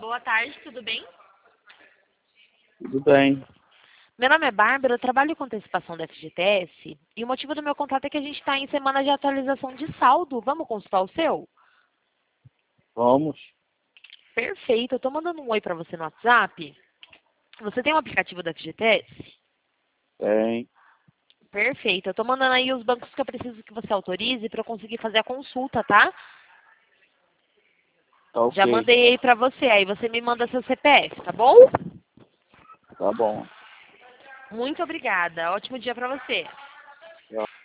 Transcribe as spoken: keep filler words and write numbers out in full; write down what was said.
boa tarde, tudo bem? Tudo bem. Meu nome é Bárbara, eu trabalho com antecipação da F G T S e o motivo do meu contato é que a gente está em semana de atualização de saldo. Vamos consultar o seu? Vamos. Perfeito, eu estou mandando um oi para você no WhatsApp. Você tem um aplicativo da F G T S? Tem. Perfeito, eu estou mandando aí os bancos que eu preciso que você autorize para eu conseguir fazer a consulta, tá? Tá Já ok. mandei aí para você, aí você me manda seu C P F, tá bom? Tá bom. Muito obrigada, ótimo dia para você. Tchau.